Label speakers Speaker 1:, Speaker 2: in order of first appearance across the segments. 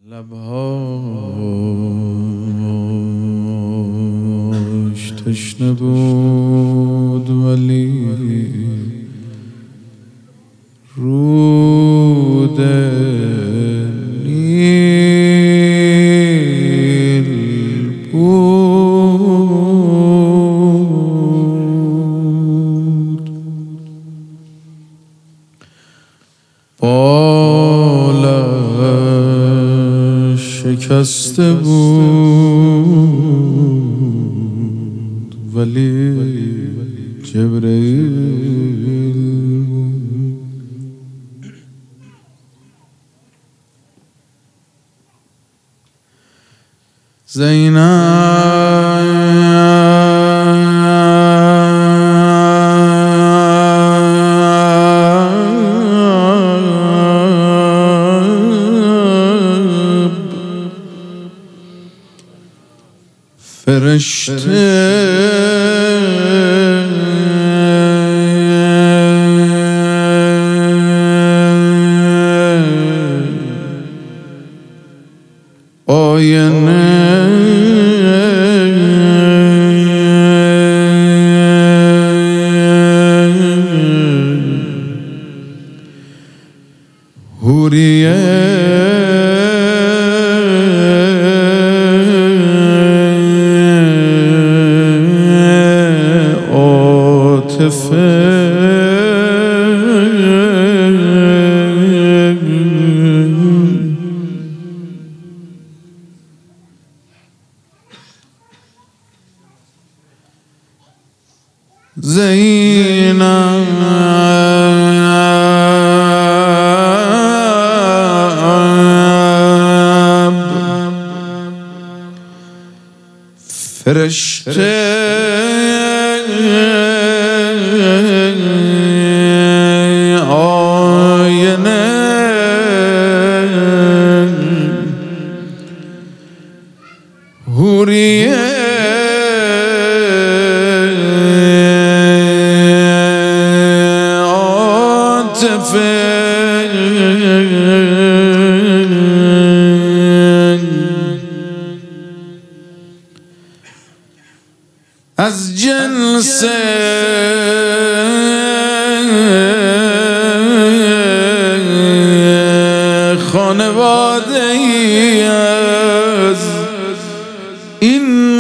Speaker 1: لبهاش تشنه بود ولی رود نیل بود. بالش شکسته بود ولی جبرئیل بود. فرشته آینه حوریه زینب فرشته آینه حوریه از جنس خانواده ای از این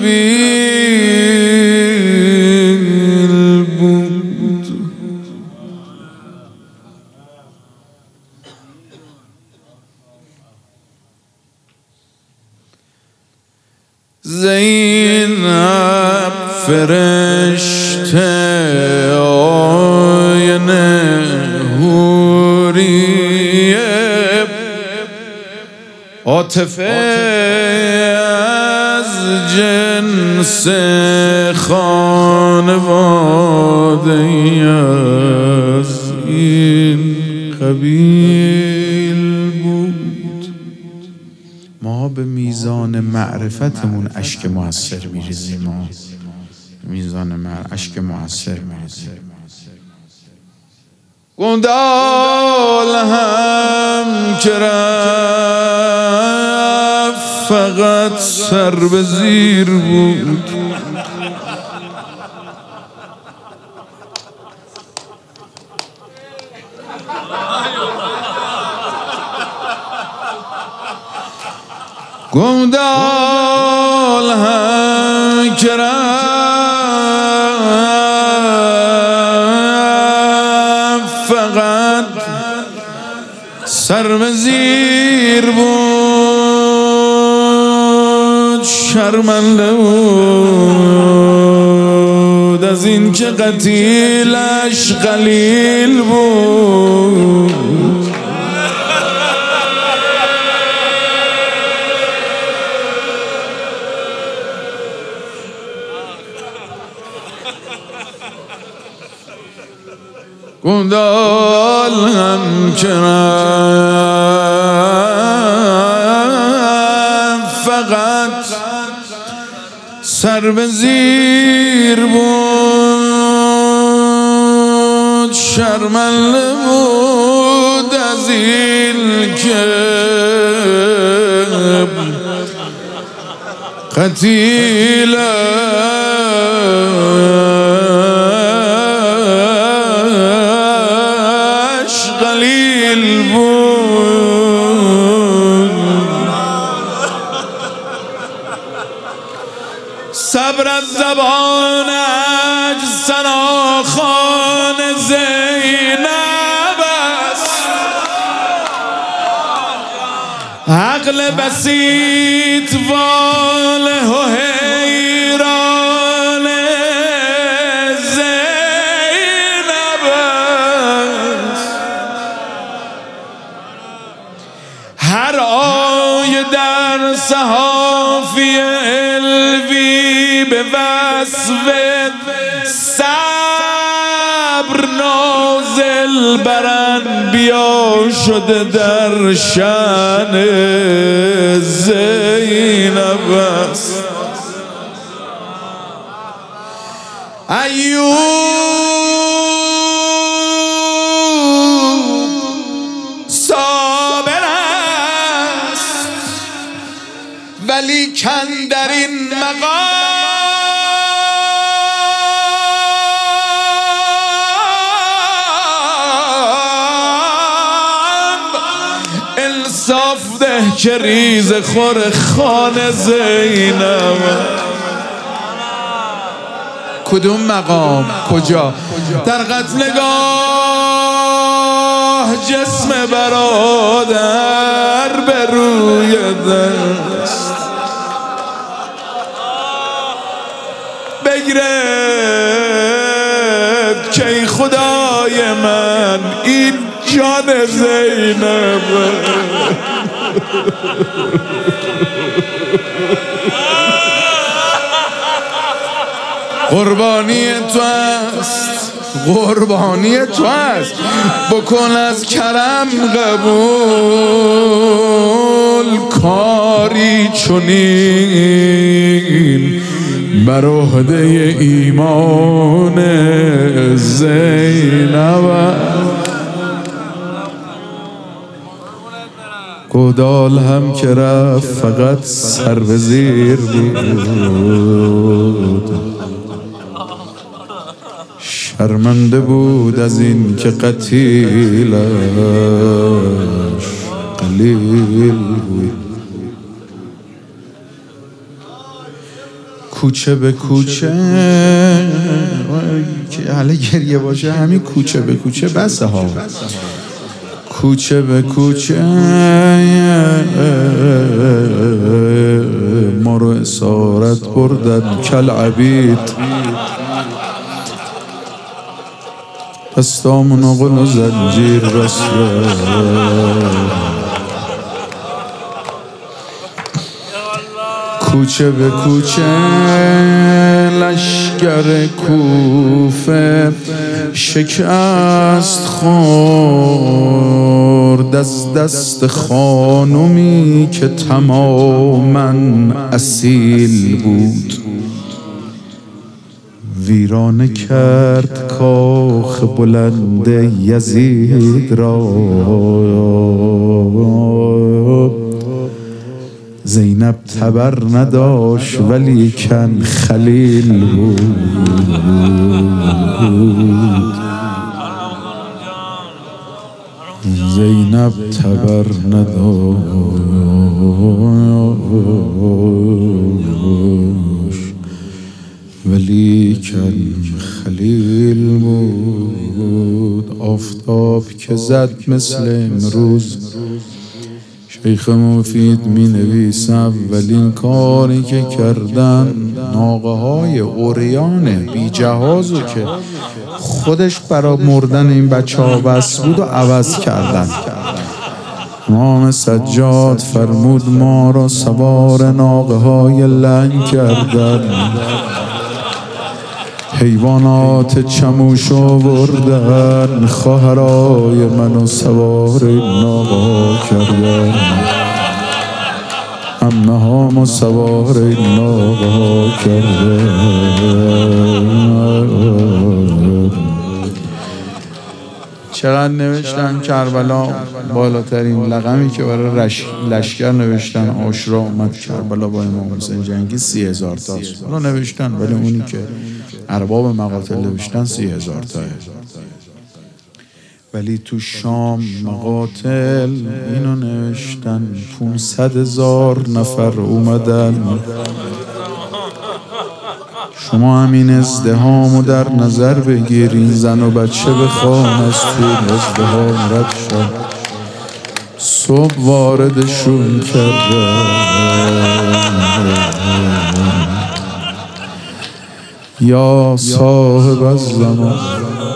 Speaker 1: قبیل بود. زینب فرشته آینه حوریه عاطفه از جنس خانواده ای از این قبیل بود. ما به میزان معرفتمون اشک مؤثر میریزیم. میزان اشک مؤثر میریزیم. گندال هم که رفت فقط سر به زیر بود. گندال هم که فقط سر به زیر بود. شرمنده بود از این که قتیلش قلیل بود. گندال هم که فقط سر به زیر بود. شرمنده بود از این که ختیلش قلیل بود، صبر از زبانش ثناخوان زینب است، عقل بسیط واله و حیران زینب است، هر آیه در صحافی علوی به وصف صبر نازل بر انبیا شده در شأن زینب است. ایوب صابر است ولیکن در این مقام انصاف ده که ریز خور خانه زینب. کدوم مقام؟ کجا؟ در قتلگاه جسم برادر به روی دست بگرفت که ای خدای من این جان زینب. قربانی تو است، قربانی تو است، بکن از کرم قبول کاری چنین بر عهده ایمان زینب. گودال هم که رفت فقط سر به زیر بود، شرمنده بود از این که قتیلش قلیل بود. کوچه به کوچه که حالا گریه باشه، همین کوچه به کوچه بسه ها، کوچه به کوچه ما رو اسارت بردن کل عبید، دستامون و قل و زنجیر بسته. کوچه به کوچه لشگر کوفه شکست خورد از دست خانومی که تماماً اصیل بود. ویرانه کرد کاخ بلند یزید را، زینب تبر نداشت ولیکن خلیل بود. زینب تبر نداشت ولیکن خلیل بود. آفتاب که زد مثل امروز، شیخ مفید می نویسه اولین کاری که کردن ناقه های عریان بی جهازو که خودش برای مردن این بچه ها بس بود و عوض کردن. امام سجاد فرمود ما را سوار ناقه های لنگ کردن، حیوانات چموش آوردن، خواهرای منو سوار ناقه ها کردن، عمه هامو سوار ناقه ها کردن. چقدر نوشتن کربلا بالاترین لقمی که برای لشکر نوشتن عاشورا اومد کربلا با امام حسین جنگی 30,000 تاست. اونو نوشتن ولی اونی که ارباب مقاتل نوشتن 30,000 تاه. ولی تو شام مقاتل اینو نوشتن 500,000 نفر اومدن. شما همین ازدهامو در نظر بگیرین، زن و بچه بخوان از توی ازدهام رد شد. صبح واردشون کرده یا صاحب الزمان